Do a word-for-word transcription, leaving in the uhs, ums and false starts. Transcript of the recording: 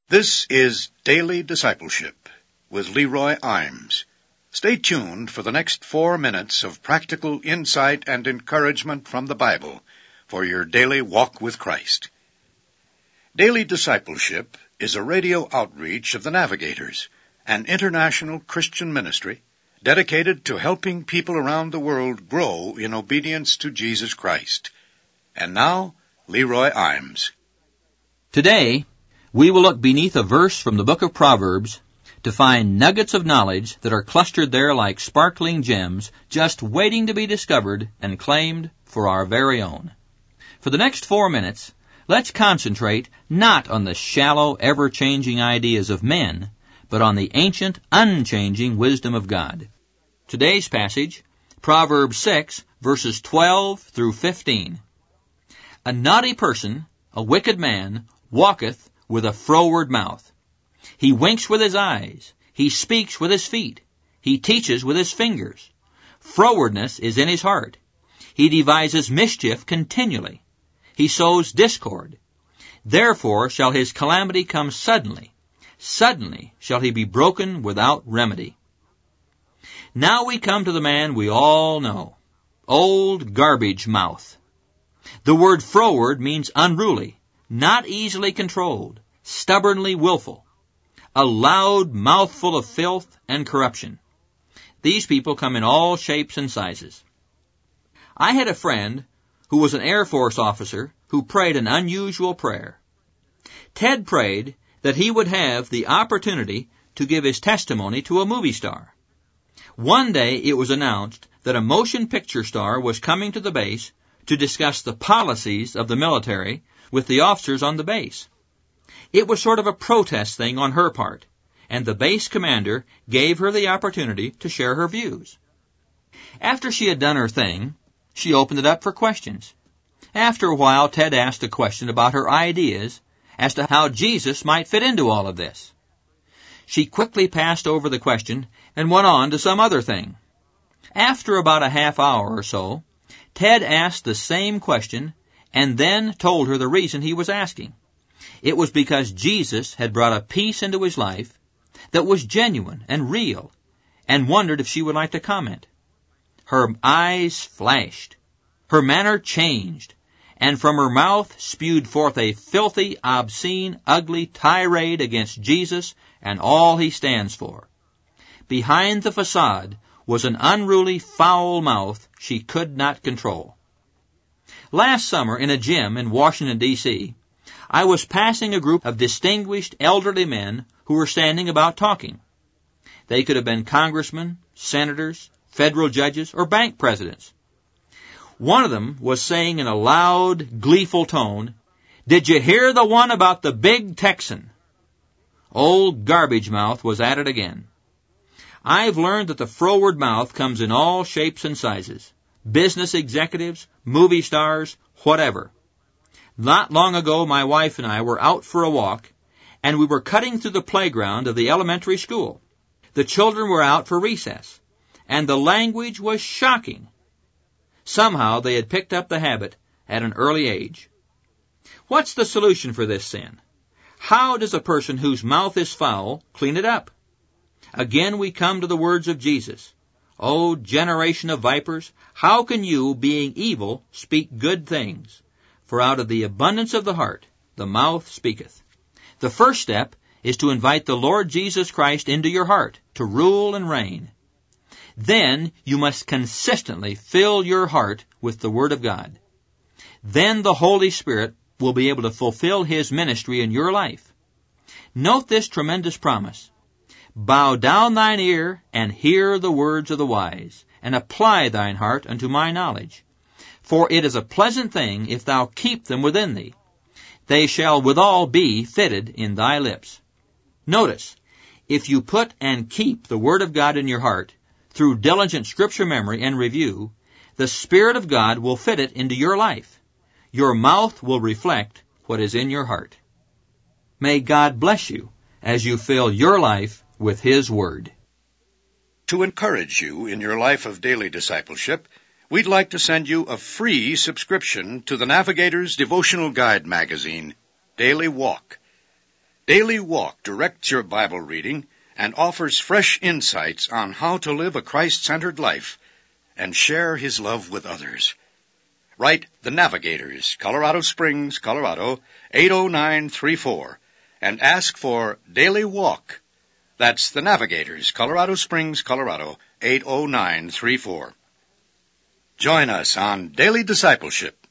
This is Daily Discipleship with Leroy Imes. Stay tuned for the next four minutes of practical insight and encouragement from the Bible for your daily walk with Christ. Daily Discipleship is a radio outreach of the Navigators, an international Christian ministry dedicated to helping people around the world grow in obedience to Jesus Christ. And now, Leroy Imes. Today, we will look beneath a verse from the book of Proverbs to find nuggets of knowledge that are clustered there like sparkling gems, just waiting to be discovered and claimed for our very own. For the next four minutes, let's concentrate not on the shallow, ever-changing ideas of men, but on the ancient, unchanging wisdom of God. Today's passage, Proverbs six, verses twelve through fifteen. A naughty person, a wicked man, walketh with a froward mouth. He winks with his eyes. He speaks with his feet. He teaches with his fingers. Frowardness is in his heart. He devises mischief continually. He sows discord. Therefore shall his calamity come suddenly. Suddenly shall he be broken without remedy. Now we come to the man we all know, Old Garbage Mouth. The word froward means unruly, not easily controlled, stubbornly willful, a loud mouthful of filth and corruption. These people come in all shapes and sizes. I had a friend who was an Air Force officer who prayed an unusual prayer. Ted prayed that he would have the opportunity to give his testimony to a movie star. One day it was announced that a motion picture star was coming to the base to discuss the policies of the military with the officers on the base. It was sort of a protest thing on her part, and the base commander gave her the opportunity to share her views. After she had done her thing, she opened it up for questions. After a while, Ted asked a question about her ideas as to how Jesus might fit into all of this. She quickly passed over the question and went on to some other thing. After about a half hour or so, Ted asked the same question and then told her the reason he was asking. It was because Jesus had brought a peace into his life that was genuine and real, and wondered if she would like to comment. Her eyes flashed, her manner changed, and from her mouth spewed forth a filthy, obscene, ugly tirade against Jesus and all he stands for. Behind the facade was an unruly, foul mouth she could not control. Last summer, in a gym in Washington, D C, I was passing a group of distinguished elderly men who were standing about talking. They could have been congressmen, senators, federal judges, or bank presidents. One of them was saying in a loud, gleeful tone, "Did you hear the one about the big Texan?" Old Garbage Mouth was at it again. I've learned that the froward mouth comes in all shapes and sizes. Business executives, movie stars, whatever. Not long ago, my wife and I were out for a walk, and we were cutting through the playground of the elementary school. The children were out for recess, and the language was shocking. Somehow they had picked up the habit at an early age. What's the solution for this sin? How does a person whose mouth is foul clean it up? Again we come to the words of Jesus. O generation of vipers, how can you, being evil, speak good things? For out of the abundance of the heart, the mouth speaketh. The first step is to invite the Lord Jesus Christ into your heart to rule and reign. Then you must consistently fill your heart with the Word of God. Then the Holy Spirit will be able to fulfill His ministry in your life. Note this tremendous promise. Bow down thine ear, and hear the words of the wise, and apply thine heart unto my knowledge. For it is a pleasant thing if thou keep them within thee. They shall withal be fitted in thy lips. Notice, if you put and keep the Word of God in your heart, through diligent Scripture memory and review, the Spirit of God will fit it into your life. Your mouth will reflect what is in your heart. May God bless you as you fill your life with His Word. To encourage you in your life of daily discipleship, we'd like to send you a free subscription to the Navigator's devotional guide magazine, Daily Walk. Daily Walk directs your Bible reading and offers fresh insights on how to live a Christ-centered life and share His love with others. Write The Navigators, Colorado Springs, Colorado, eight oh nine three four, and ask for Daily Walk. That's The Navigators, Colorado Springs, Colorado, eight oh nine three four. Join us on Daily Discipleship